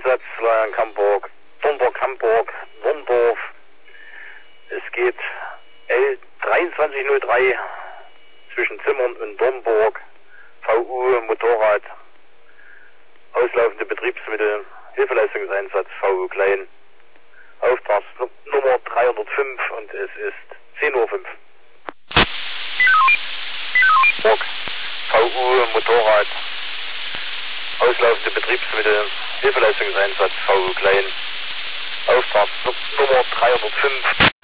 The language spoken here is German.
Einsatz, Kamburg, Dornburg, Wormdorf. Es geht L2303 zwischen Zimmern und Dornburg. VU Motorrad, auslaufende Betriebsmittel, Hilfeleistungseinsatz, VU Klein. Auftragsnummer 305 und es ist 10:05 Uhr. VU Motorrad, auslaufende Betriebsmittel, Hilfeleistungseinsatz, VU Klein. Auftragsnummer 305.